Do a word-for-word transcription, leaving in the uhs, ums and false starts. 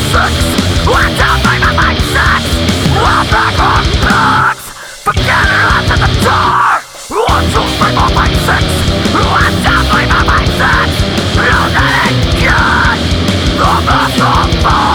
six. Let down by my mindset. Well back on nuts. Forget it after the door. One, two, three, four, five, six. Let down by my mindset. You're not it good. The best of all.